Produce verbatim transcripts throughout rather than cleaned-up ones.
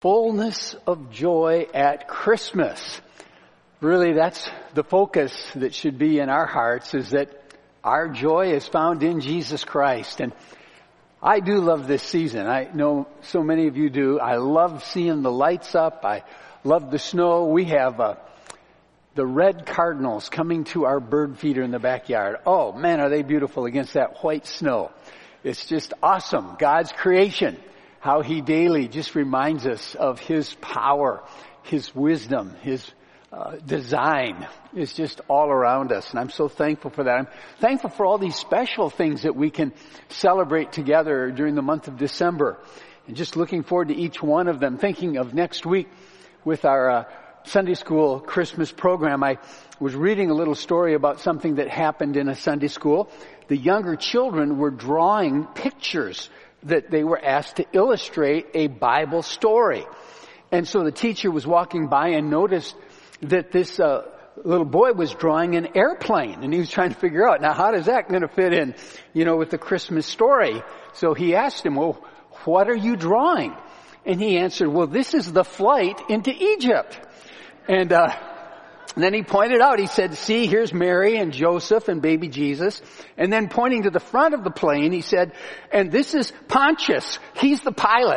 Fullness of joy at Christmas. Really, that's the focus that should be in our hearts, is that our joy is found in Jesus Christ. And I do love this season. I know so many of you do. I love seeing the lights up. I love the snow. We have uh, the red cardinals coming to our bird feeder in the backyard. Oh man, are they beautiful against that white snow. It's just awesome. God's creation. How He daily just reminds us of His power, His wisdom, His uh, design is just all around us. And I'm so thankful for that. I'm thankful for all these special things that we can celebrate together during the month of December. And just looking forward to each one of them. Thinking of next week with our uh, Sunday school Christmas program. I was reading a little story about something that happened in a Sunday school. The younger children were drawing pictures that they were asked to illustrate a Bible story. And so the teacher was walking by and noticed that this uh, little boy was drawing an airplane, and he was trying to figure out, now how does that going to fit in, you know, with the Christmas story? So he asked him, well, what are you drawing? And he answered, well, this is the flight into Egypt. And uh And then he pointed out, he said, see, here's Mary and Joseph and baby Jesus. And then pointing to the front of the plane, he said, and this is Pontius. He's the pilot.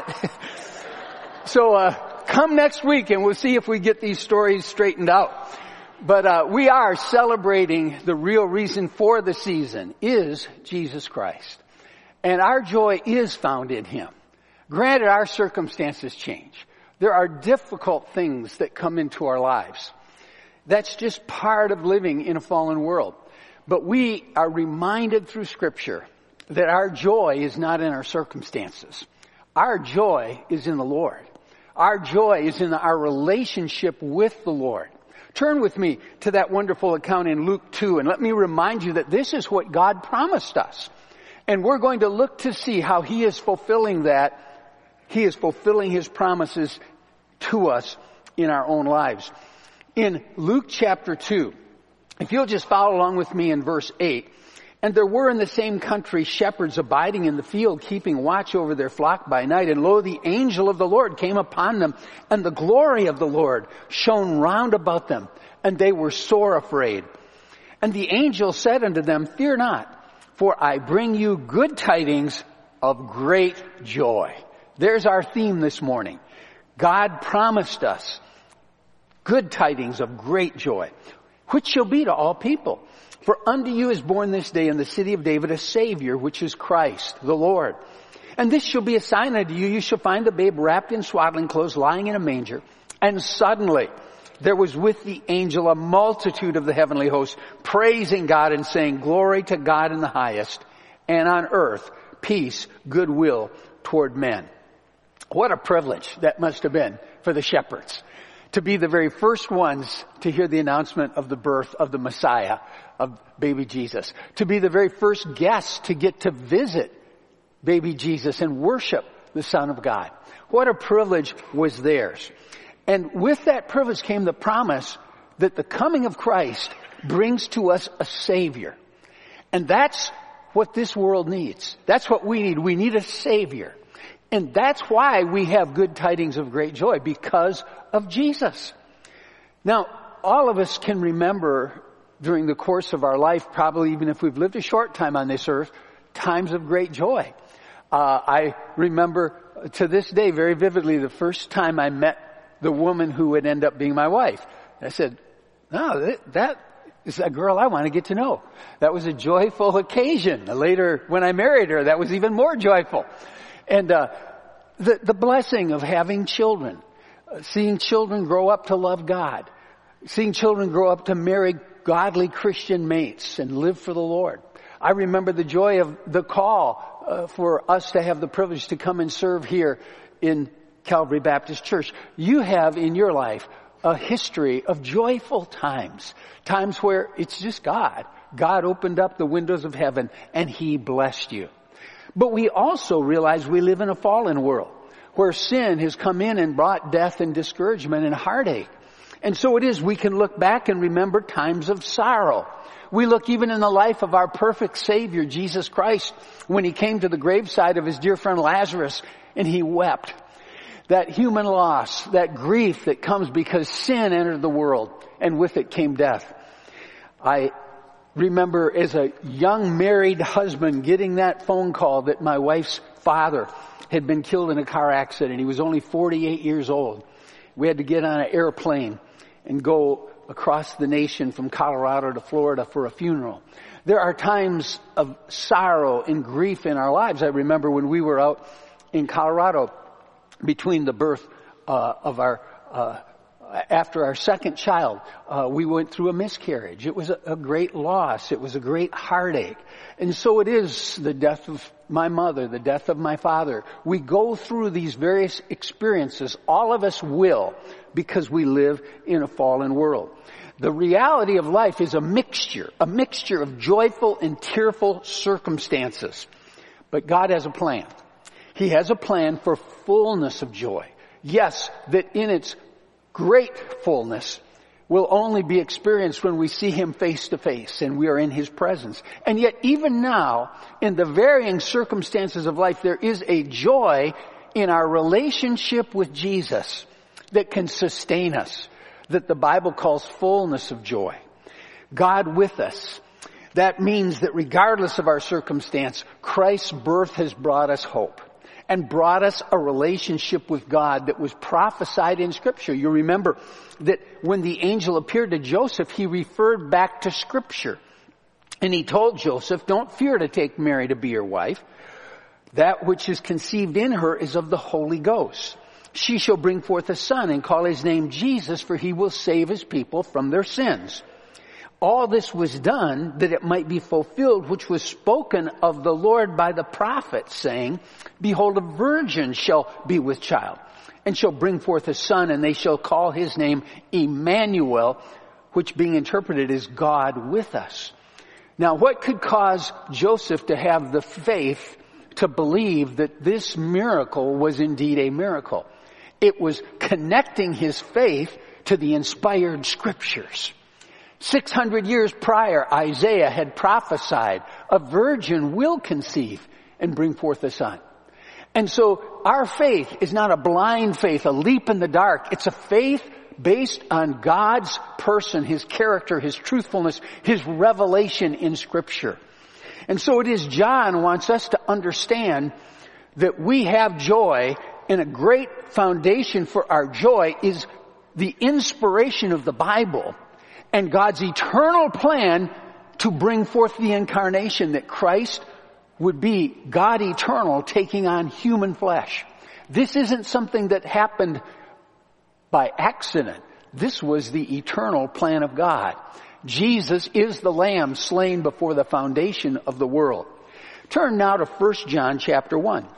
so uh come next week and we'll see if we get these stories straightened out. But uh we are celebrating the real reason for the season is Jesus Christ. And our joy is found in Him. Granted, our circumstances change. There are difficult things that come into our lives. That's just part of living in a fallen world. But we are reminded through Scripture that our joy is not in our circumstances. Our joy is in the Lord. Our joy is in our relationship with the Lord. Turn with me to that wonderful account in Luke two, and let me remind you that this is what God promised us. And we're going to look to see how He is fulfilling that. He is fulfilling His promises to us in our own lives. In Luke chapter two, if you'll just follow along with me in verse eight, and there were in the same country shepherds abiding in the field, keeping watch over their flock by night. And lo, the angel of the Lord came upon them, and the glory of the Lord shone round about them, and they were sore afraid. And the angel said unto them, fear not, for I bring you good tidings of great joy. There's our theme this morning. God promised us good tidings of great joy, which shall be to all people. For unto you is born this day in the city of David a Savior, which is Christ the Lord. And this shall be a sign unto you. You shall find the babe wrapped in swaddling clothes, lying in a manger. And suddenly there was with the angel a multitude of the heavenly hosts, praising God and saying, glory to God in the highest, and on earth peace, goodwill toward men. What a privilege that must have been for the shepherds, to be the very first ones to hear the announcement of the birth of the Messiah, of baby Jesus. To be the very first guests to get to visit baby Jesus and worship the Son of God. What a privilege was theirs. And with that privilege came the promise that the coming of Christ brings to us a Savior. And that's what this world needs. That's what we need. We need a Savior. And that's why we have good tidings of great joy, because of Jesus. Now, all of us can remember during the course of our life, probably even if we've lived a short time on this earth, times of great joy. Uh, I remember to this day very vividly the first time I met the woman who would end up being my wife. I said, no, that, that is a girl I want to get to know. That was a joyful occasion. Later, when I married her, that was even more joyful. And uh the, the blessing of having children, uh, seeing children grow up to love God, seeing children grow up to marry godly Christian mates and live for the Lord. I remember the joy of the call uh, for us to have the privilege to come and serve here in Calvary Baptist Church. You have in your life a history of joyful times, times where it's just God. God opened up the windows of heaven and He blessed you. But we also realize we live in a fallen world where sin has come in and brought death and discouragement and heartache. And so it is, we can look back and remember times of sorrow. We look even in the life of our perfect Savior, Jesus Christ, when He came to the graveside of His dear friend Lazarus and He wept. that human loss, that grief that comes because sin entered the world, and with it came death. I remember as a young married husband getting that phone call that my wife's father had been killed in a car accident. He was only forty-eight years old. We had to get on an airplane and go across the nation from Colorado to Florida for a funeral. There are times of sorrow and grief in our lives. I remember when we were out in Colorado between the birth uh, of our, uh, after our second child, uh, we went through a miscarriage. It was a, a great loss. It was a great heartache. And so it is the death of my mother, the death of my father. We go through these various experiences. All of us will, because we live in a fallen world. The reality of life is a mixture, a mixture of joyful and tearful circumstances. But God has a plan. He has a plan for fullness of joy. Yes, that in its great fullness will only be experienced when we see Him face to face and we are in His presence. And yet even now, in the varying circumstances of life, there is a joy in our relationship with Jesus that can sustain us, that the Bible calls fullness of joy. God with us. That means that regardless of our circumstance, Christ's birth has brought us hope and brought us a relationship with God that was prophesied in Scripture. You remember that when the angel appeared to Joseph, he referred back to Scripture. And he told Joseph, don't fear to take Mary to be your wife. That which is conceived in her is of the Holy Ghost. She shall bring forth a son and call his name Jesus, for he will save his people from their sins. All this was done that it might be fulfilled, which was spoken of the Lord by the prophet, saying, behold, a virgin shall be with child, and shall bring forth a son, and they shall call his name Emmanuel, which being interpreted is God with us. Now, what could cause Joseph to have the faith to believe that this miracle was indeed a miracle? It was connecting his faith to the inspired Scriptures. Six hundred years prior, Isaiah had prophesied, a virgin will conceive and bring forth a son. And so our faith is not a blind faith, a leap in the dark. It's a faith based on God's person, His character, His truthfulness, His revelation in Scripture. And so it is John wants us to understand that we have joy, and a great foundation for our joy is the inspiration of the Bible and God's eternal plan to bring forth the incarnation, that Christ would be God eternal taking on human flesh. This isn't something that happened by accident. This was the eternal plan of God. Jesus is the Lamb slain before the foundation of the world. Turn now to First John chapter one.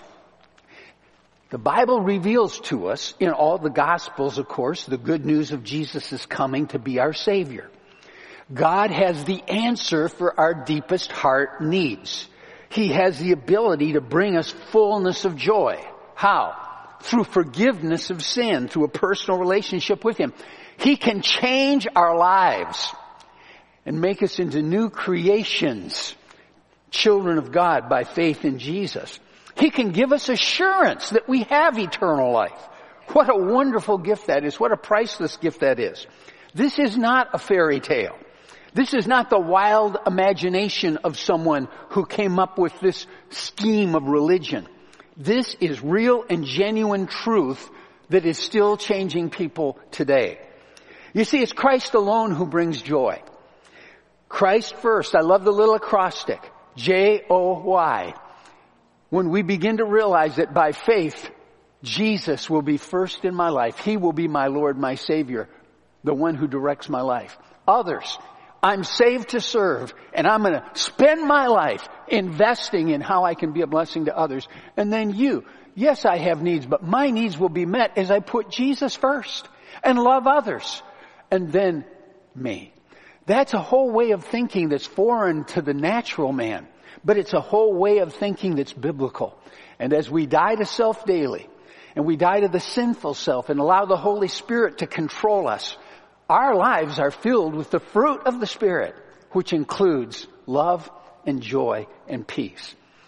The Bible reveals to us, in all the Gospels, of course, the good news of Jesus' coming to be our Savior. God has the answer for our deepest heart needs. He has the ability to bring us fullness of joy. How? Through forgiveness of sin, through a personal relationship with Him. He can change our lives and make us into new creations, children of God by faith in Jesus. He can give us assurance that we have eternal life. What a wonderful gift that is. What a priceless gift that is. This is not a fairy tale. This is not the wild imagination of someone who came up with this scheme of religion. This is real and genuine truth that is still changing people today. You see, it's Christ alone who brings joy. Christ first. I love the little acrostic. J O Y. When we begin to realize that by faith, Jesus will be first in my life. He will be my Lord, my Savior, the one who directs my life. Others, I'm saved to serve, and I'm going to spend my life investing in how I can be a blessing to others. And then you, yes, I have needs, but my needs will be met as I put Jesus first and love others, and then me. That's a whole way of thinking that's foreign to the natural man. But it's a whole way of thinking that's biblical. And as we die to self daily, and we die to the sinful self and allow the Holy Spirit to control us, our lives are filled with the fruit of the Spirit, which includes love and joy and peace.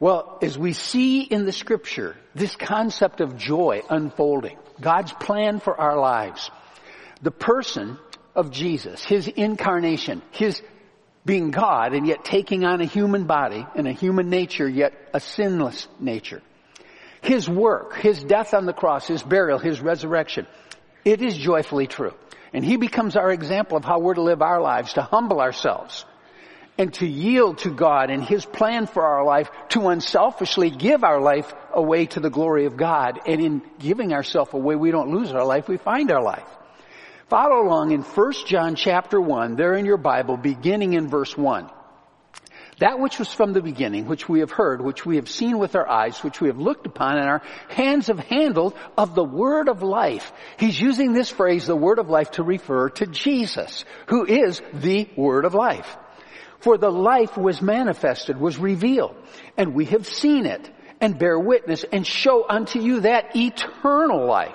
Well, as we see in the scripture, this concept of joy unfolding, God's plan for our lives, the person of Jesus, his incarnation, his being God and yet taking on a human body and a human nature, yet a sinless nature. His work, his death on the cross, his burial, his resurrection, it is joyfully true. And he becomes our example of how we're to live our lives, to humble ourselves and to yield to God and his plan for our life, to unselfishly give our life away to the glory of God. And in giving ourselves away, we don't lose our life, we find our life. Follow along in First John chapter one, there in your Bible, beginning in verse one. That which was from the beginning, which we have heard, which we have seen with our eyes, which we have looked upon, and our hands have handled of the word of life. He's using this phrase, the word of life, to refer to Jesus, who is the word of life. For the life was manifested, was revealed, and we have seen it, and bear witness, and show unto you that eternal life,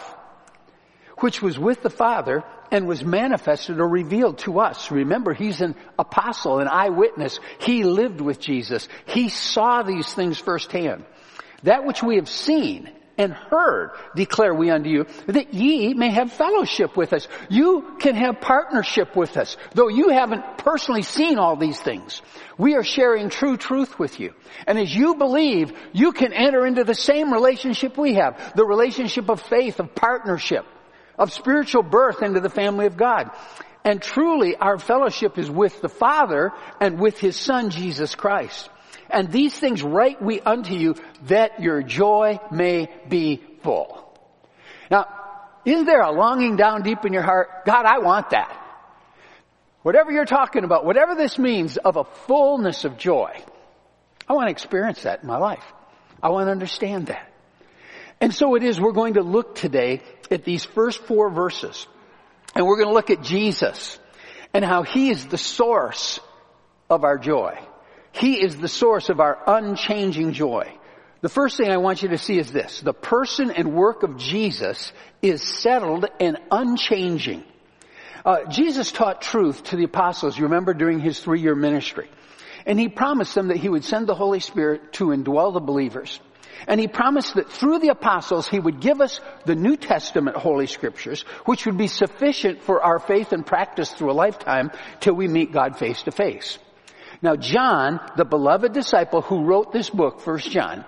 which was with the Father, and was manifested or revealed to us. Remember, he's an apostle, an eyewitness. He lived with Jesus. He saw these things firsthand. That which we have seen and heard declare we unto you, that ye may have fellowship with us. You can have partnership with us, though you haven't personally seen all these things. We are sharing true truth with you. And as you believe, you can enter into the same relationship we have, the relationship of faith, of partnership, of spiritual birth into the family of God. And truly, our fellowship is with the Father and with his Son, Jesus Christ. And these things write we unto you, that your joy may be full. Now, isn't there a longing down deep in your heart? God, I want that. Whatever you're talking about, whatever this means of a fullness of joy, I want to experience that in my life. I want to understand that. And so it is we're going to look today at these first four verses. And we're going to look at Jesus and how he is the source of our joy. He is the source of our unchanging joy. The first thing I want you to see is this. The person and work of Jesus is settled and unchanging. Uh, Jesus taught truth to the apostles, you remember, during his three-year ministry. And he promised them that he would send the Holy Spirit to indwell the believers. And he promised that through the apostles, he would give us the New Testament Holy Scriptures, which would be sufficient for our faith and practice through a lifetime till we meet God face to face. Now, John, the beloved disciple who wrote this book, First John,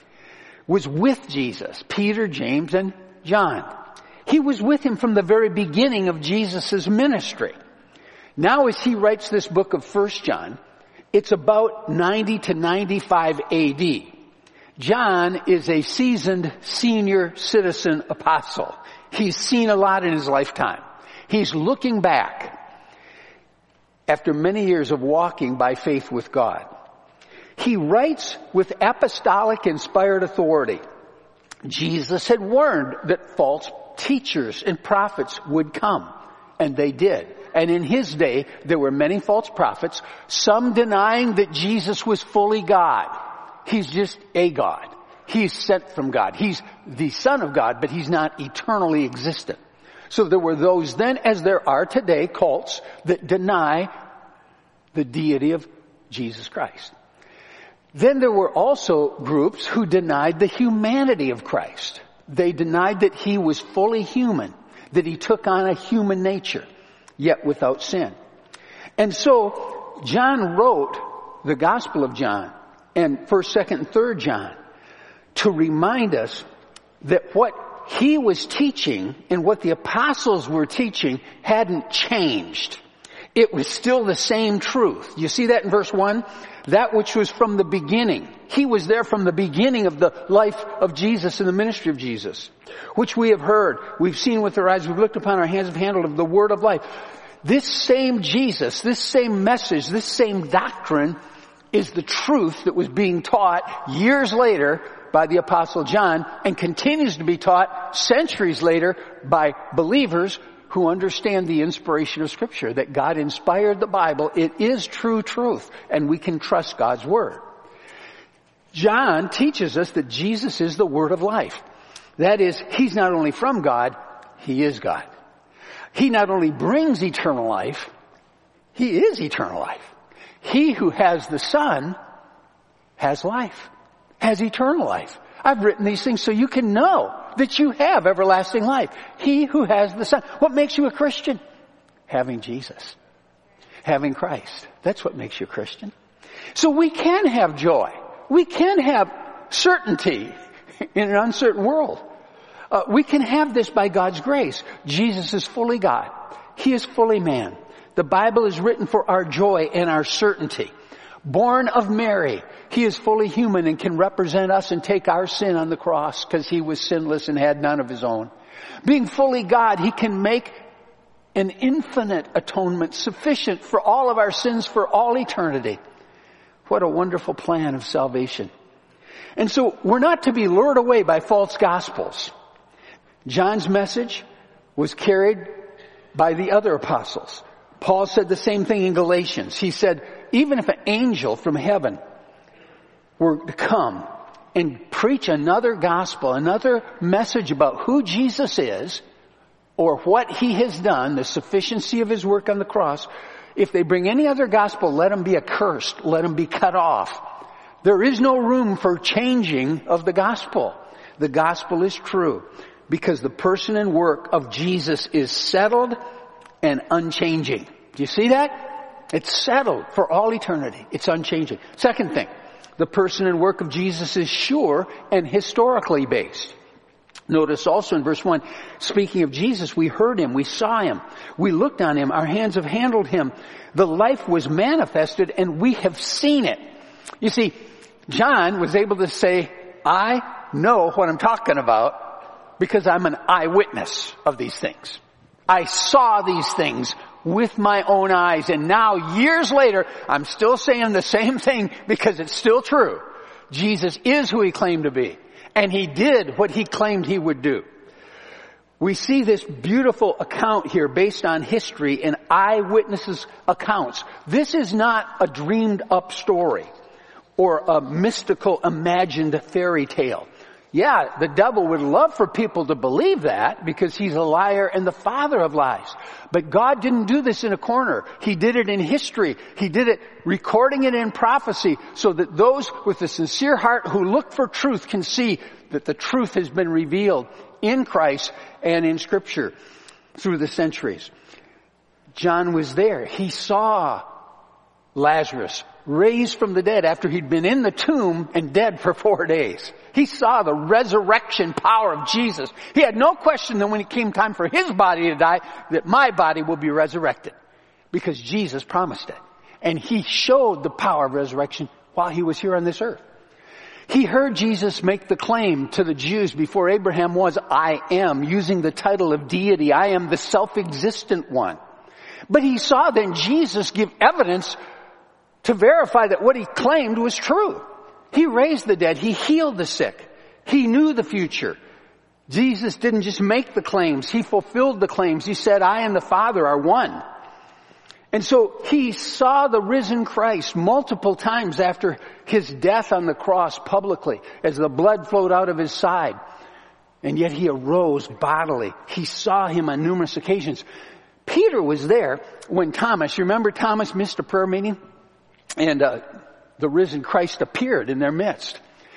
was with Jesus, Peter, James, and John. He was with him from the very beginning of Jesus' ministry. Now, as he writes this book of First John, it's about ninety to ninety-five A D. John is a seasoned senior citizen apostle. He's seen a lot in his lifetime. He's looking back after many years of walking by faith with God. He writes with apostolic inspired authority. Jesus had warned that false teachers and prophets would come, and they did. And in his day, there were many false prophets, some denying that Jesus was fully God. He's just a God. He's sent from God. He's the Son of God, but he's not eternally existent. So there were those then, as there are today, cults that deny the deity of Jesus Christ. Then there were also groups who denied the humanity of Christ. They denied that he was fully human, that he took on a human nature, yet without sin. And so John wrote the Gospel of John and First, Second, and Third John to remind us that what he was teaching and what the apostles were teaching hadn't changed. It was still the same truth. You see that in verse one? That which was from the beginning. He was there from the beginning of the life of Jesus and the ministry of Jesus, which we have heard, we've seen with our eyes, we've looked upon, our hands have handled of the word of life. This same Jesus, this same message, this same doctrine is the truth that was being taught years later by the Apostle John and continues to be taught centuries later by believers who understand the inspiration of Scripture, that God inspired the Bible. It is true truth, and we can trust God's Word. John teaches us that Jesus is the Word of life. That is, he's not only from God, he is God. He not only brings eternal life, he is eternal life. He who has the Son has life. has eternal life. I've written these things so you can know that you have everlasting life. He who has the Son. What makes you a Christian? Having Jesus. Having Christ. That's what makes you a Christian. So we can have joy. We can have certainty in an uncertain world. Uh, we can have this by God's grace. Jesus is fully God. He is fully man. The Bible is written for our joy and our certainty. Born of Mary, he is fully human and can represent us and take our sin on the cross because he was sinless and had none of his own. Being fully God, he can make an infinite atonement sufficient for all of our sins for all eternity. What a wonderful plan of salvation. And so we're not to be lured away by false gospels. John's message was carried by the other apostles. Paul said the same thing in Galatians. He said, even if an angel from heaven were to come and preach another gospel, another message about who Jesus is, or what he has done, the sufficiency of his work on the cross, if they bring any other gospel, let them be accursed, let them be cut off. There is no room for changing of the gospel. The gospel is true because the person and work of Jesus is settled and unchanging. Do you see that? It's settled for all eternity. It's unchanging. Second thing, the person and work of Jesus is sure and historically based. Notice also in verse one, speaking of Jesus, we heard him, we saw him, we looked on him, our hands have handled him. The life was manifested and we have seen it. You see, John was able to say, I know what I'm talking about because I'm an eyewitness of these things. I saw these things with my own eyes, and now years later, I'm still saying the same thing because it's still true. Jesus is who he claimed to be, and he did what he claimed he would do. We see this beautiful account here based on history and eyewitnesses' accounts. This is not a dreamed up story or a mystical imagined fairy tale. Yeah, the devil would love for people to believe that because he's a liar and the father of lies. But God didn't do this in a corner. He did it in history. He did it recording it in prophecy so that those with a sincere heart who look for truth can see that the truth has been revealed in Christ and in Scripture through the centuries. John was there. He saw Lazarus raised from the dead after he'd been in the tomb and dead for four days. He saw the resurrection power of Jesus. He had no question that when it came time for his body to die, that my body will be resurrected because Jesus promised it. And he showed the power of resurrection while he was here on this earth. He heard Jesus make the claim to the Jews before Abraham was, I am, using the title of deity. I am the self-existent one. But he saw then Jesus give evidence to verify that what he claimed was true. He raised the dead. He healed the sick. He knew the future. Jesus didn't just make the claims. He fulfilled the claims. He said, I and the Father are one. And so he saw the risen Christ multiple times after his death on the cross publicly as the blood flowed out of his side. And yet he arose bodily. He saw him on numerous occasions. Peter was there when Thomas, you remember Thomas missed a prayer meeting? And uh, the risen Christ appeared in their midst.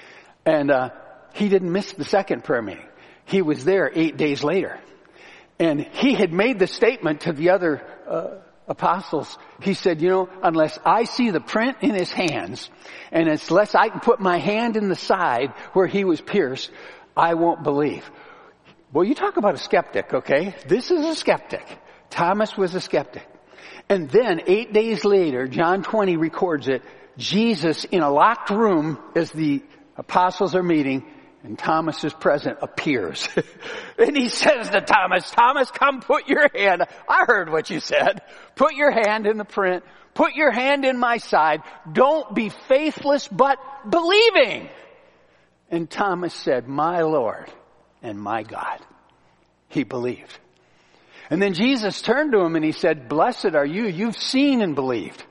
And uh, he didn't miss the second prayer meeting. He was there eight days later. And he had made the statement to the other uh, apostles. He said, you know, unless I see the print in his hands, and unless I can put my hand in the side where he was pierced, I won't believe. Well, you talk about a skeptic, okay? This is a skeptic. Thomas was a skeptic. And then eight days later, John twenty records it, Jesus in a locked room as the apostles are meeting and Thomas is present appears. And he says to Thomas, Thomas, come put your hand. I heard what you said. Put your hand in the print. Put your hand in my side. Don't be faithless, but believing. And Thomas said, my Lord and my God. He believed. And then Jesus turned to him and he said, blessed are you. You've seen and believed.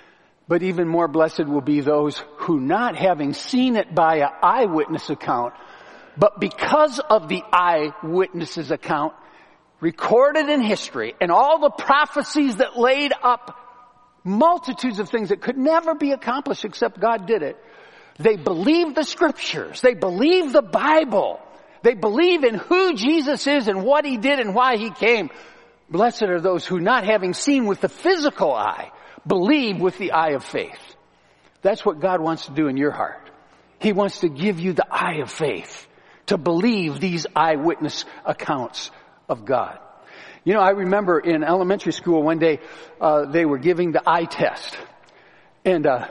But even more blessed will be those who, not having seen it by an eyewitness account, but because of the eyewitness's account, recorded in history, and all the prophecies that laid up multitudes of things that could never be accomplished except God did it, They believe the scriptures. They believe the Bible. They believe in who Jesus is and what he did and why he came. Blessed are those who, not having seen with the physical eye, believe with the eye of faith. That's what God wants to do in your heart. He wants to give you the eye of faith to believe these eyewitness accounts of God. You know, I remember in elementary school one day, uh, they were giving the eye test. And, uh,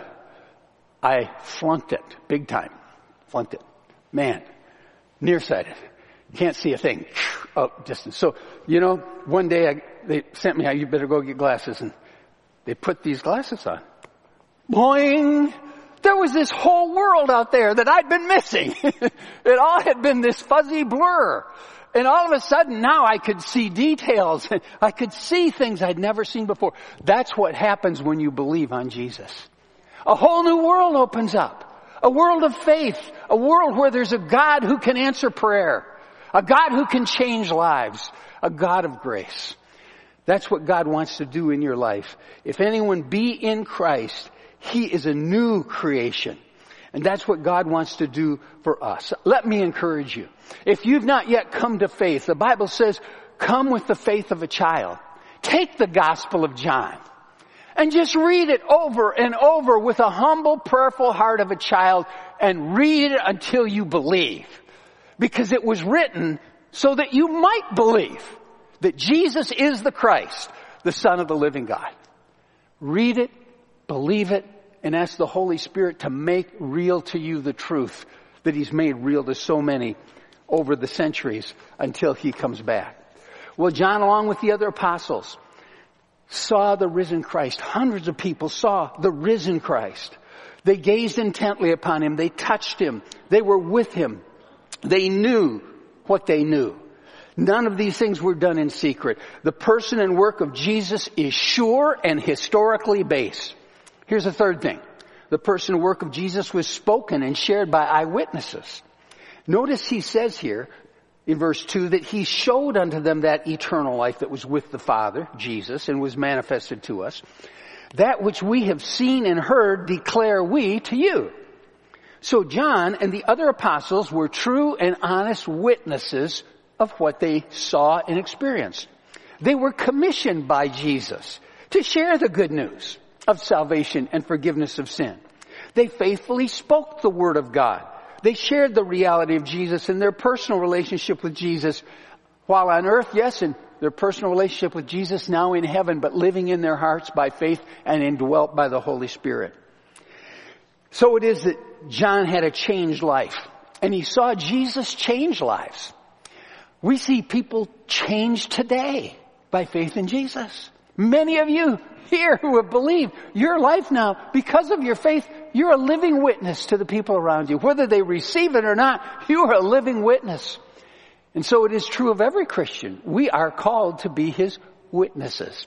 I flunked it, big time. Flunked it. Man, nearsighted. Can't see a thing. Oh, distance. So, you know, one day I, they sent me, you better go get glasses. And they put these glasses on. Boing! There was this whole world out there that I'd been missing. It all had been this fuzzy blur. And all of a sudden now I could see details. I could see things I'd never seen before. That's what happens when you believe on Jesus. A whole new world opens up. A world of faith. A world where there's a God who can answer prayer. A God who can change lives. A God of grace. That's what God wants to do in your life. If anyone be in Christ, he is a new creation. And that's what God wants to do for us. Let me encourage you. If you've not yet come to faith, the Bible says, come with the faith of a child. Take the Gospel of John and just read it over and over with a humble, prayerful heart of a child, and read it until you believe. Because it was written so that you might believe that Jesus is the Christ, the Son of the living God. Read it, believe it, and ask the Holy Spirit to make real to you the truth that he's made real to so many over the centuries until he comes back. Well, John, along with the other apostles, saw the risen Christ. Hundreds of people saw the risen Christ. They gazed intently upon him. They touched him. They were with him. They knew what they knew. None of these things were done in secret. The person and work of Jesus is sure and historically based. Here's the third thing. The person and work of Jesus was spoken and shared by eyewitnesses. Notice he says here in verse two that he showed unto them that eternal life that was with the Father, Jesus, and was manifested to us. That which we have seen and heard declare we to you. So John and the other apostles were true and honest witnesses of what they saw and experienced. They were commissioned by Jesus to share the good news of salvation and forgiveness of sin. They faithfully spoke the word of God. They shared the reality of Jesus and their personal relationship with Jesus while on earth, yes, and their personal relationship with Jesus now in heaven, but living in their hearts by faith and indwelt by the Holy Spirit. So it is that John had a changed life, and he saw Jesus change lives. We see people change today by faith in Jesus. Many of you here who have believed, your life now, because of your faith, you're a living witness to the people around you. Whether they receive it or not, you are a living witness. And so it is true of every Christian. We are called to be his witnesses.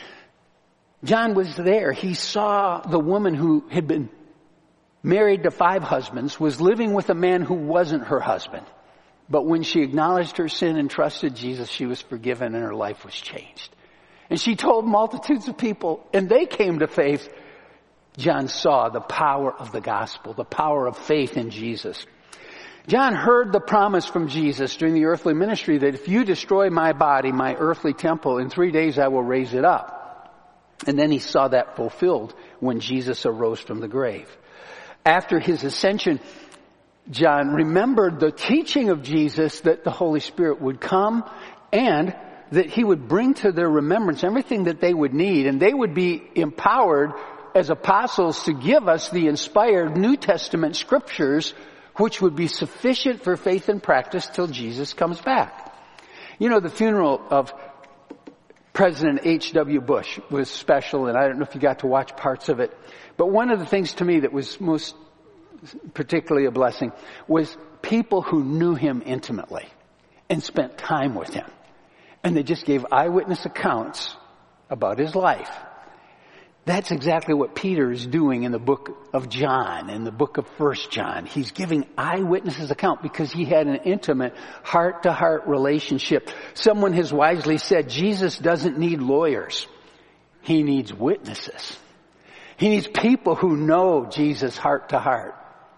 John was there. He saw the woman who had been married to five husbands, was living with a man who wasn't her husband. But when she acknowledged her sin and trusted Jesus, she was forgiven and her life was changed. And she told multitudes of people, and they came to faith. John saw the power of the gospel, the power of faith in Jesus. John heard the promise from Jesus during the earthly ministry that if you destroy my body, my earthly temple, in three days I will raise it up. And then he saw that fulfilled when Jesus arose from the grave. After his ascension, John remembered the teaching of Jesus that the Holy Spirit would come and that he would bring to their remembrance everything that they would need, and they would be empowered as apostles to give us the inspired New Testament scriptures which would be sufficient for faith and practice till Jesus comes back. You know, the funeral of President H W Bush was special, and I don't know if you got to watch parts of it, but one of the things to me that was most particularly a blessing was people who knew him intimately and spent time with him. And they just gave eyewitness accounts about his life. That's exactly what Peter is doing in the book of John, in the book of First John. He's giving eyewitnesses account because he had an intimate heart-to-heart relationship. Someone has wisely said, Jesus doesn't need lawyers. He needs witnesses. He needs people who know Jesus heart to heart.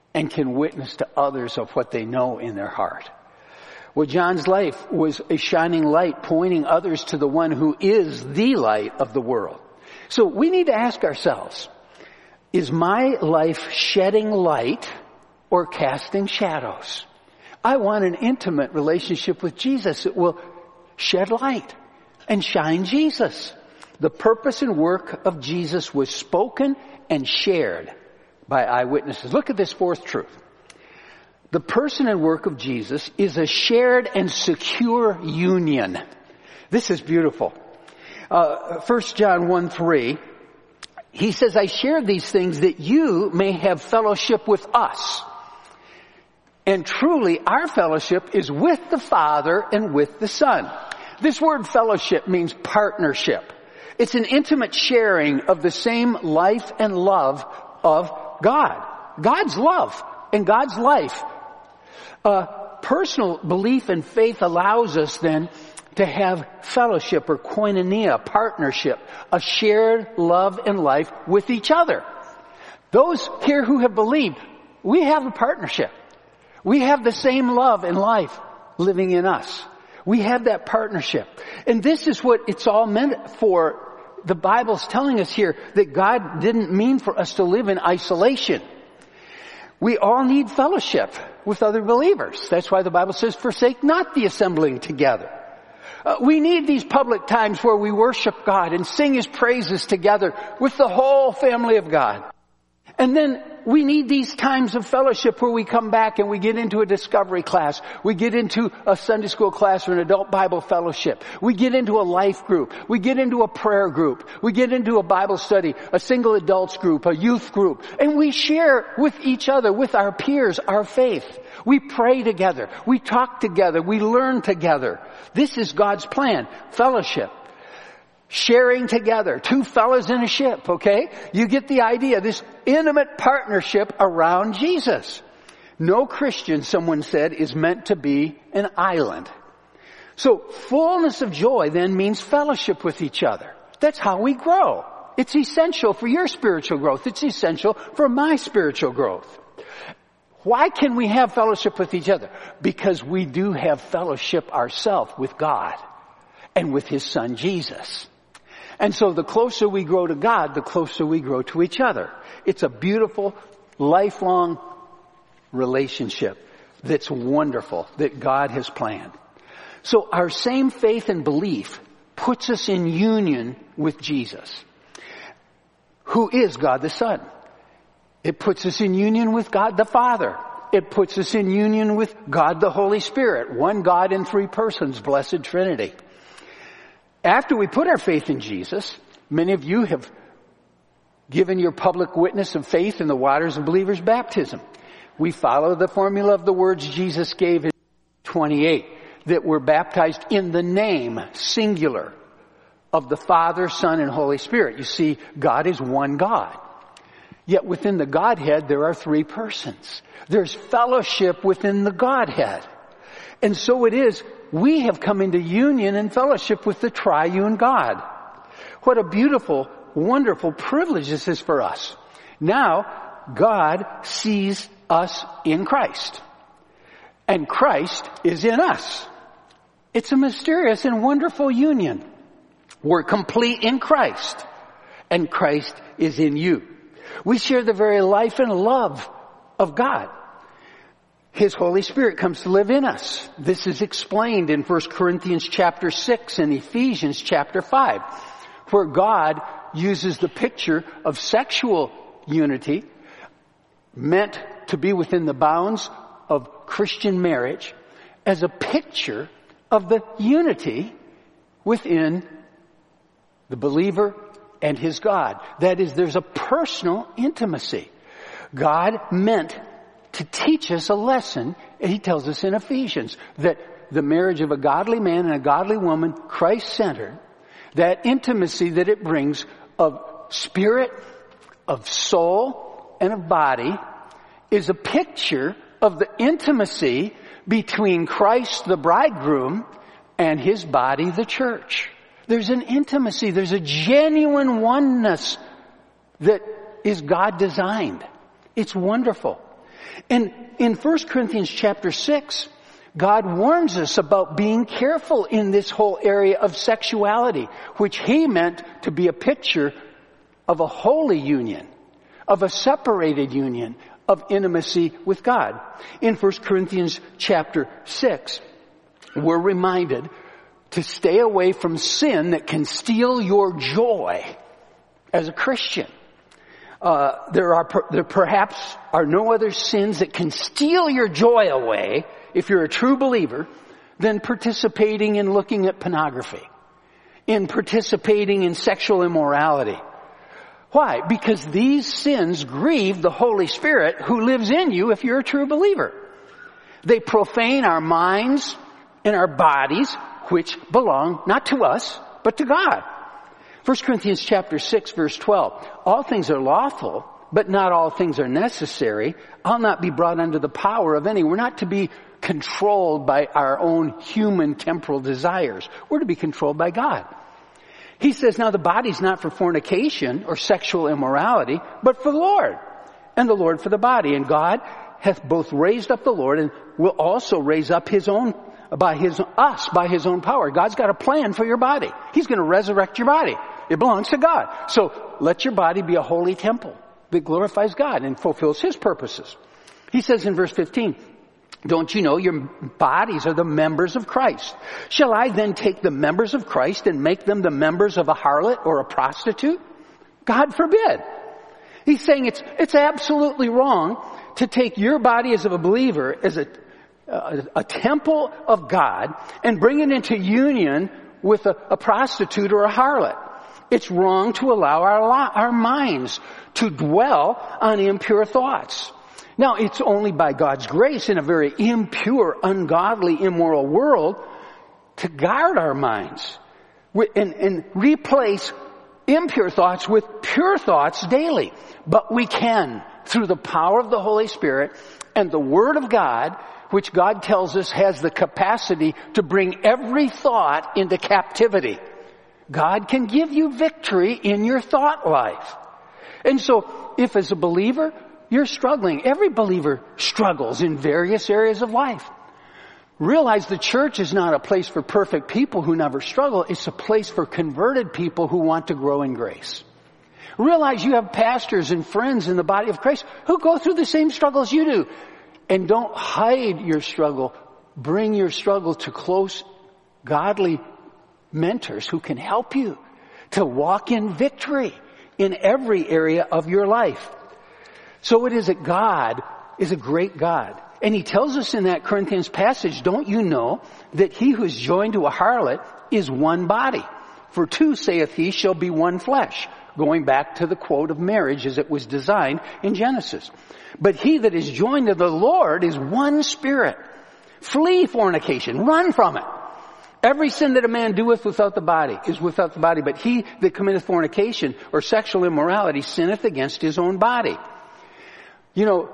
and can witness to others of what they know in their heart. Well, John's life was a shining light pointing others to the one who is the light of the world. So we need to ask ourselves, is my life shedding light or casting shadows? I want an intimate relationship with Jesus that will shed light and shine Jesus. The purpose and work of Jesus was spoken and shared by eyewitnesses. Look at this fourth truth. The person and work of Jesus is a shared and secure union. This is beautiful. Uh, First John one three, he says, I share these things that you may have fellowship with us. And truly, our fellowship is with the Father and with the Son. This word fellowship means partnership. It's an intimate sharing of the same life and love of God. God's love and God's life. Uh, personal belief and faith allows us then to have fellowship or koinonia, partnership, a shared love and life with each other. Those here who have believed, we have a partnership. We have the same love and life living in us. We have that partnership. And this is what it's all meant for. The Bible's telling us here that God didn't mean for us to live in isolation. We all need fellowship with other believers. That's why the Bible says, forsake not the assembling together. Uh, we need these public times where we worship God and sing His praises together with the whole family of God. And then we need these times of fellowship where we come back and we get into a discovery class. We get into a Sunday school class or an adult Bible fellowship. We get into a life group. We get into a prayer group. We get into a Bible study, a single adults group, a youth group. And we share with each other, with our peers, our faith. We pray together. We talk together. We learn together. This is God's plan. Fellowship. Sharing together. Two fellas in a ship, okay? You get the idea. This intimate partnership around Jesus. No Christian, someone said, is meant to be an island. So fullness of joy then means fellowship with each other. That's how we grow. It's essential for your spiritual growth. It's essential for my spiritual growth. Why can we have fellowship with each other? Because we do have fellowship ourselves with God and with His Son Jesus. And so the closer we grow to God, the closer we grow to each other. It's a beautiful, lifelong relationship that's wonderful, that God has planned. So our same faith and belief puts us in union with Jesus, who is God the Son. It puts us in union with God the Father. It puts us in union with God the Holy Spirit, one God in three persons, blessed Trinity. After we put our faith in Jesus, many of you have given your public witness of faith in the waters of believers' baptism. We follow the formula of the words Jesus gave in twenty-eight, that we're baptized in the name, singular, of the Father, Son, and Holy Spirit. You see, God is one God. Yet within the Godhead, there are three persons. There's fellowship within the Godhead. And so it is, we have come into union and fellowship with the triune God. What a beautiful, wonderful privilege this is for us. Now, God sees us in Christ. And Christ is in us. It's a mysterious and wonderful union. We're complete in Christ. And Christ is in you. We share the very life and love of God. His Holy Spirit comes to live in us. This is explained in First Corinthians chapter six and Ephesians chapter five, where God uses the picture of sexual unity meant to be within the bounds of Christian marriage as a picture of the unity within the believer and his God. That is, there's a personal intimacy. God meant to teach us a lesson, and He tells us in Ephesians that the marriage of a godly man and a godly woman, Christ-centered, that intimacy that it brings of spirit, of soul, and of body is a picture of the intimacy between Christ, the bridegroom, and His body, the church. There's an intimacy, there's a genuine oneness that is God designed. It's wonderful. And in First Corinthians chapter six, God warns us about being careful in this whole area of sexuality, which he meant to be a picture of a holy union, of a separated union, of intimacy with God. In First Corinthians chapter six, we're reminded to stay away from sin that can steal your joy as a Christian. Uh, there are, there perhaps are no other sins that can steal your joy away if you're a true believer than participating in looking at pornography, in participating in sexual immorality. Why? Because these sins grieve the Holy Spirit who lives in you if you're a true believer. They profane our minds and our bodies, which belong not to us, but to God. First Corinthians chapter six, verse twelve. All things are lawful, but not all things are necessary. I'll not be brought under the power of any. We're not to be controlled by our own human temporal desires. We're to be controlled by God. He says, now the body's not for fornication or sexual immorality, but for the Lord, and the Lord for the body. And God hath both raised up the Lord and will also raise up his own, by his, us, by his own power. God's got a plan for your body. He's going to resurrect your body. It belongs to God. So let your body be a holy temple that glorifies God and fulfills his purposes. He says in verse fifteen, don't you know your bodies are the members of Christ? Shall I then take the members of Christ and make them the members of a harlot or a prostitute? God forbid. He's saying it's, it's absolutely wrong to take your body as a believer, as a, a, a temple of God, and bring it into union with a, a prostitute or a harlot. It's wrong to allow our, our minds to dwell on impure thoughts. Now, it's only by God's grace in a very impure, ungodly, immoral world to guard our minds and, and replace impure thoughts with pure thoughts daily. But we can, through the power of the Holy Spirit and the Word of God, which God tells us has the capacity to bring every thought into captivity. God can give you victory in your thought life. And so, if as a believer, you're struggling. Every believer struggles in various areas of life. Realize the church is not a place for perfect people who never struggle. It's a place for converted people who want to grow in grace. Realize you have pastors and friends in the body of Christ who go through the same struggles you do. And don't hide your struggle. Bring your struggle to close, godly mentors who can help you to walk in victory in every area of your life. So it is that God is a great God. And he tells us in that Corinthians passage, don't you know that he who is joined to a harlot is one body? For two, saith he, shall be one flesh. Going back to the quote of marriage as it was designed in Genesis. But he that is joined to the Lord is one spirit. Flee fornication. Run from it. Every sin that a man doeth without the body is without the body. But he that committeth fornication or sexual immorality sinneth against his own body. You know,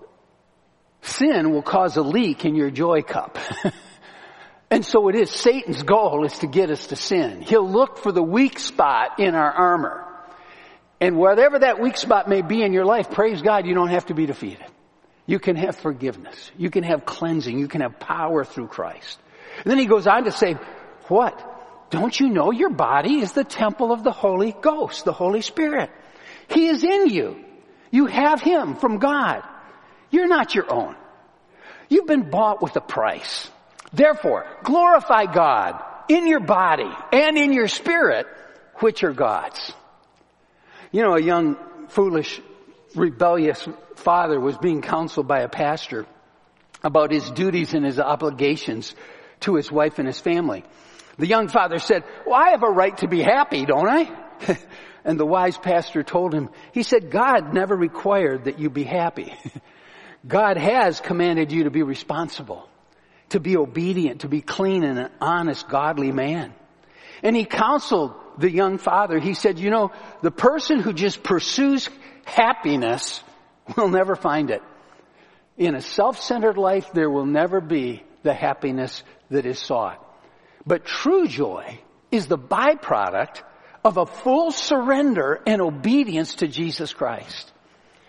sin will cause a leak in your joy cup. And so it is. Satan's goal is to get us to sin. He'll look for the weak spot in our armor. And whatever that weak spot may be in your life, praise God, you don't have to be defeated. You can have forgiveness. You can have cleansing. You can have power through Christ. And then he goes on to say, what? Don't you know your body is the temple of the Holy Ghost, the Holy Spirit? He is in you. You have him from God. You're not your own. You've been bought with a price. Therefore, glorify God in your body and in your spirit, which are God's. You know, a young, foolish, rebellious father was being counseled by a pastor about his duties and his obligations to his wife and his family. The young father said, well, I have a right to be happy, don't I? And the wise pastor told him, he said, God never required that you be happy. God has commanded you to be responsible, to be obedient, to be clean and an honest, godly man. And he counseled the young father. He said, you know, the person who just pursues happiness will never find it. In a self-centered life, there will never be the happiness that is sought. But true joy is the byproduct of a full surrender and obedience to Jesus Christ.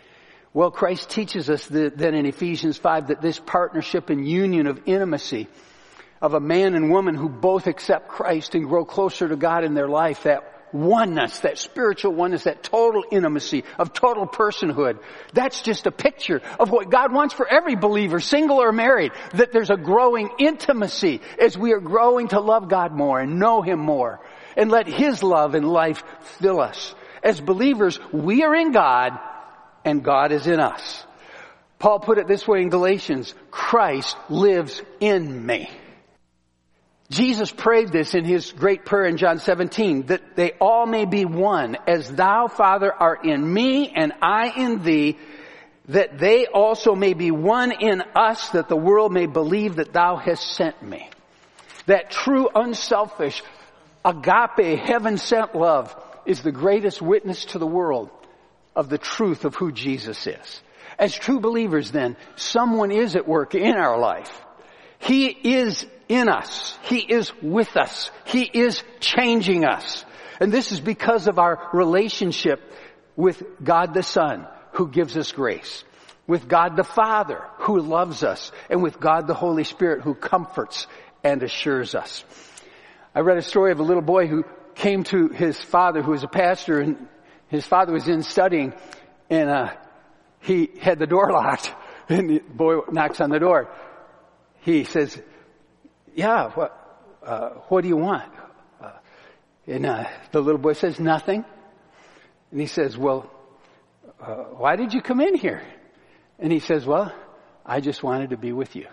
Well, Christ teaches us that, then in Ephesians five that this partnership and union of intimacy of a man and woman who both accept Christ and grow closer to God in their life, that oneness, that spiritual oneness, that total intimacy of total personhood, that's just a picture of what God wants for every believer, single or married, that there's a growing intimacy as we are growing to love God more and know Him more and let His love and life fill us. As believers, we are in God and God is in us. Paul put it this way in Galatians, Christ lives in me. Jesus prayed this in His great prayer in John seventeen, that they all may be one, as thou, Father, art in me and I in thee, that they also may be one in us, that the world may believe that thou hast sent me. That true, unselfish, agape, heaven-sent love is the greatest witness to the world of the truth of who Jesus is. As true believers then, someone is at work in our life. He is in us. He is with us. He is changing us. And this is because of our relationship with God the Son, who gives us grace, with God the Father, who loves us, and with God the Holy Spirit, who comforts and assures us. I read a story of a little boy who came to his father, who was a pastor, and his father was in studying, and uh, he had the door locked, and the boy knocks on the door. He says, yeah, what, uh, what do you want? Uh, and uh, the little boy says, nothing. And he says, well, uh, why did you come in here? And he says, well, I just wanted to be with you.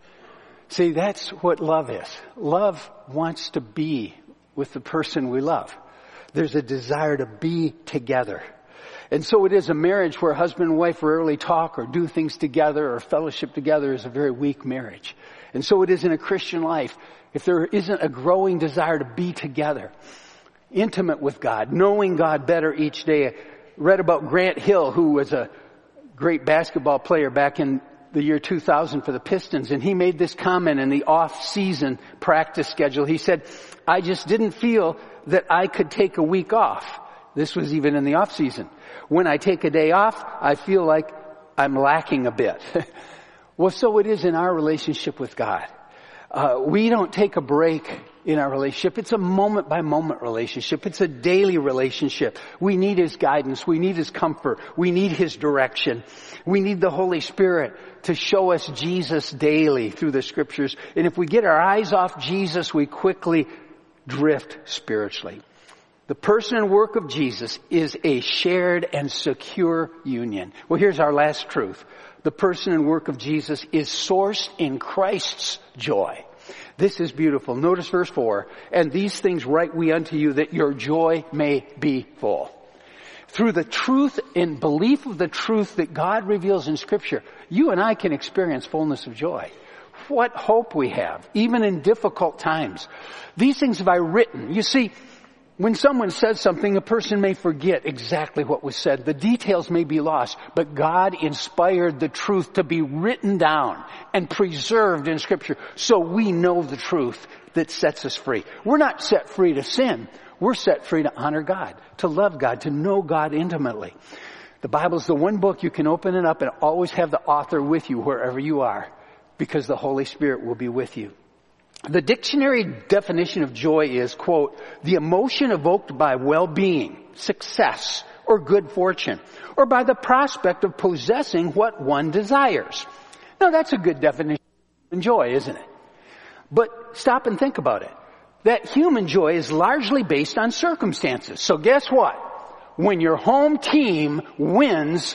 See, that's what love is. Love wants to be with the person we love. There's a desire to be together. And so it is a marriage where husband and wife rarely talk or do things together or fellowship together is a very weak marriage. And so it is in a Christian life. If there isn't a growing desire to be together, intimate with God, knowing God better each day. I read about Grant Hill, who was a great basketball player back in the year two thousand for the Pistons, and he made this comment in the off-season practice schedule. He said, I just didn't feel that I could take a week off. This was even in the off-season. When I take a day off, I feel like I'm lacking a bit. Well, so it is in our relationship with God. Uh, we don't take a break in our relationship. It's a moment-by-moment relationship. It's a daily relationship. We need His guidance. We need His comfort. We need His direction. We need the Holy Spirit to show us Jesus daily through the Scriptures. And if we get our eyes off Jesus, we quickly drift spiritually. The person and work of Jesus is a shared and secure union. Well, here's our last truth. The person and work of Jesus is sourced in Christ's joy. This is beautiful. Notice verse four. And these things write we unto you, that your joy may be full. Through the truth and belief of the truth that God reveals in Scripture, you and I can experience fullness of joy. What hope we have, even in difficult times. These things have I written. You see, when someone says something, a person may forget exactly what was said. The details may be lost, but God inspired the truth to be written down and preserved in Scripture so we know the truth that sets us free. We're not set free to sin. We're set free to honor God, to love God, to know God intimately. The Bible's the one book you can open it up and always have the author with you wherever you are, because the Holy Spirit will be with you. The dictionary definition of joy is, quote, the emotion evoked by well-being, success, or good fortune, or by the prospect of possessing what one desires. Now, that's a good definition of joy, isn't it? But stop and think about it. That human joy is largely based on circumstances. So guess what? When your home team wins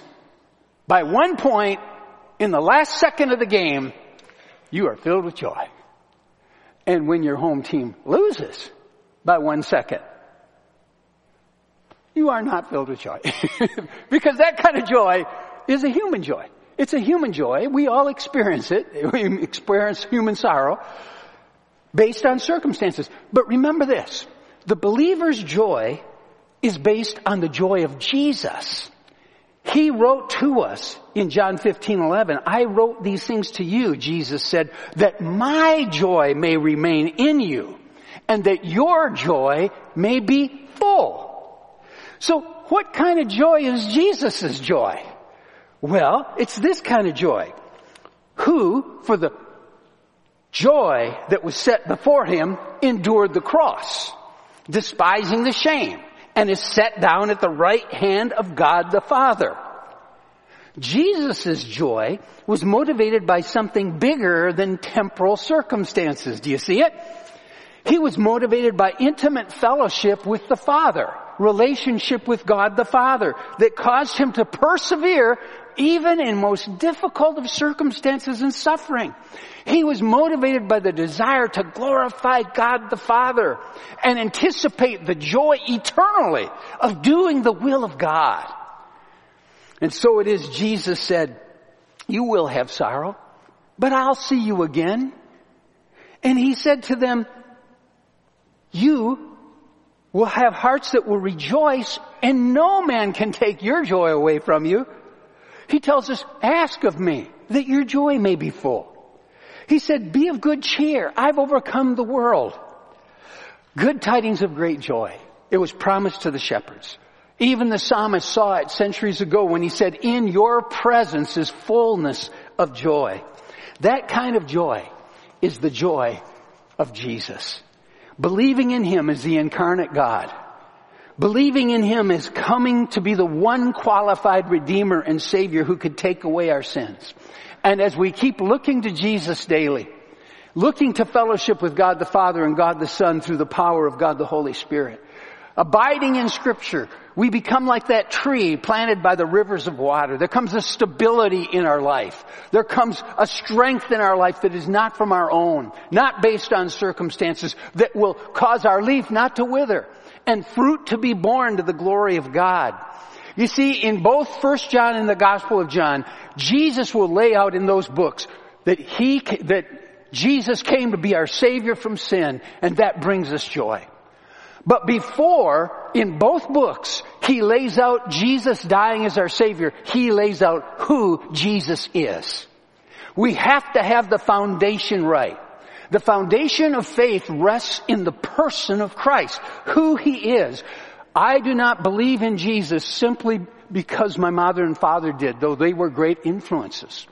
by one point in the last second of the game, you are filled with joy. And when your home team loses by one second, you are not filled with joy. Because that kind of joy is a human joy. It's a human joy. We all experience it. We experience human sorrow based on circumstances. But remember this. The believer's joy is based on the joy of Jesus. He wrote to us in John fifteen eleven, I wrote these things to you, Jesus said, that my joy may remain in you and that your joy may be full. So what kind of joy is Jesus' joy? Well, it's this kind of joy. Who, for the joy that was set before him, endured the cross, despising the shame, and is set down at the right hand of God the Father. Jesus' joy was motivated by something bigger than temporal circumstances. Do you see it? He was motivated by intimate fellowship with the Father, relationship with God the Father, that caused him to persevere even in most difficult of circumstances and suffering. He was motivated by the desire to glorify God the Father and anticipate the joy eternally of doing the will of God. And so it is, Jesus said, you will have sorrow, but I'll see you again. And he said to them, you will have hearts that will rejoice, and no man can take your joy away from you. He tells us, ask of me that your joy may be full. He said, be of good cheer. I've overcome the world. Good tidings of great joy. It was promised to the shepherds. Even the psalmist saw it centuries ago when he said, in your presence is fullness of joy. That kind of joy is the joy of Jesus. Believing in him as the incarnate God. Believing in him as coming to be the one qualified Redeemer and Savior who could take away our sins. And as we keep looking to Jesus daily, looking to fellowship with God the Father and God the Son through the power of God the Holy Spirit, abiding in Scripture, we become like that tree planted by the rivers of water. There comes a stability in our life. There comes a strength in our life that is not from our own, not based on circumstances, that will cause our leaf not to wither and fruit to be borne to the glory of God. You see, in both First John and the Gospel of John, Jesus will lay out in those books that he, that Jesus came to be our Savior from sin, and that brings us joy. But before, in both books, he lays out Jesus dying as our Savior. He lays out who Jesus is. We have to have the foundation right. The foundation of faith rests in the person of Christ, who he is. I do not believe in Jesus simply because my mother and father did, though they were great influences.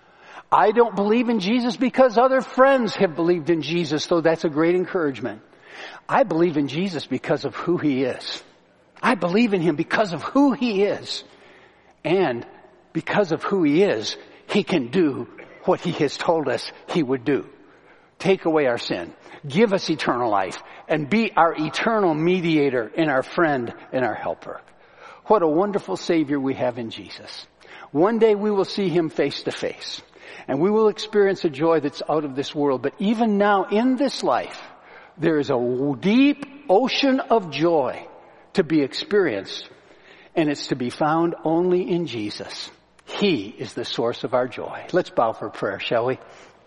I don't believe in Jesus because other friends have believed in Jesus, though that's a great encouragement. I believe in Jesus because of who he is. I believe in him because of who he is. And because of who he is, he can do what he has told us he would do. Take away our sin, give us eternal life, and be our eternal mediator and our friend and our helper. What a wonderful Savior we have in Jesus. One day we will see him face to face, and we will experience a joy that's out of this world. But even now in this life, there is a deep ocean of joy to be experienced, and it's to be found only in Jesus. He is the source of our joy. Let's bow for prayer, shall we?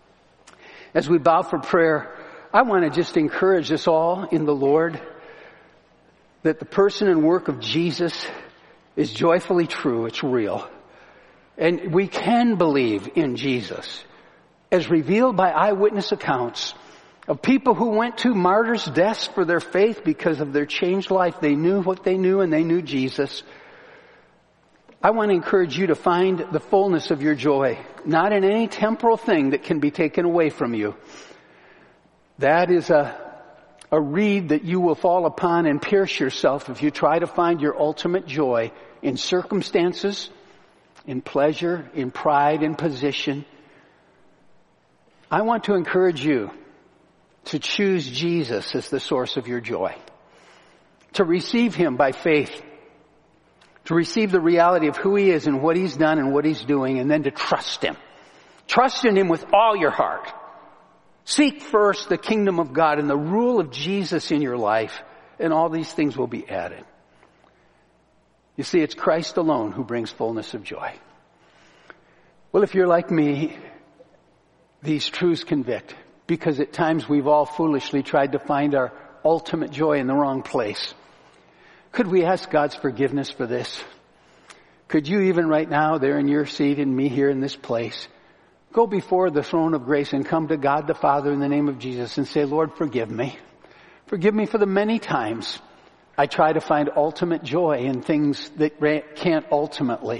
As we bow for prayer, I want to just encourage us all in the Lord that the person and work of Jesus is joyfully true. It's real. And we can believe in Jesus as revealed by eyewitness accounts of people who went to martyrs' deaths for their faith because of their changed life. They knew what they knew, and they knew Jesus. I want to encourage you to find the fullness of your joy, not in any temporal thing that can be taken away from you. That is a, a reed that you will fall upon and pierce yourself if you try to find your ultimate joy in circumstances, in pleasure, in pride, in position. I want to encourage you to choose Jesus as the source of your joy, to receive him by faith, to receive the reality of who he is and what he's done and what he's doing, and then to trust him. Trust in him with all your heart. Seek first the kingdom of God and the rule of Jesus in your life, and all these things will be added. You see, it's Christ alone who brings fullness of joy. Well, if you're like me, these truths convict, because at times we've all foolishly tried to find our ultimate joy in the wrong place. Could we ask God's forgiveness for this? Could you even right now, there in your seat and me here in this place, go before the throne of grace and come to God the Father in the name of Jesus and say, Lord, forgive me. Forgive me for the many times I try to find ultimate joy in things that can't ultimately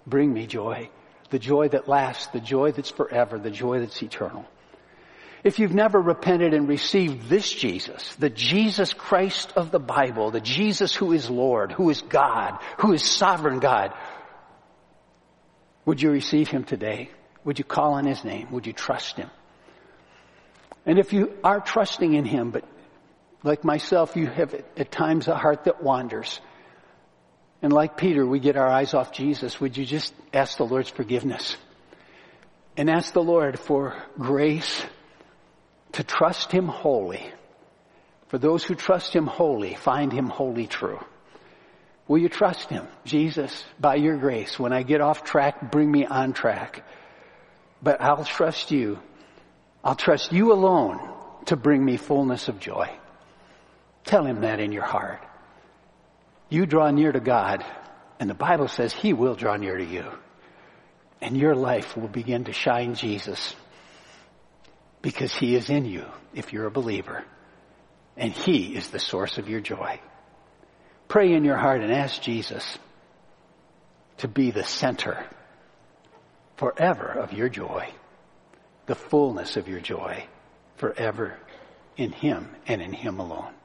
Bring me joy. The joy that lasts, the joy that's forever, the joy that's eternal. If you've never repented and received this Jesus, the Jesus Christ of the Bible, the Jesus who is Lord, who is God, who is sovereign God, would you receive him today? Would you call on his name? Would you trust him? And if you are trusting in him, but like myself, you have at times a heart that wanders, and like Peter, we get our eyes off Jesus, would you just ask the Lord's forgiveness? And ask the Lord for grace to trust him wholly. For those who trust him wholly, find him wholly true. Will you trust him? Jesus, by your grace, when I get off track, bring me on track. But I'll trust you. I'll trust you alone to bring me fullness of joy. Tell him that in your heart. You draw near to God, and the Bible says he will draw near to you. And your life will begin to shine Jesus, because he is in you if you're a believer. And he is the source of your joy. Pray in your heart and ask Jesus to be the center forever of your joy, the fullness of your joy forever in him and in him alone.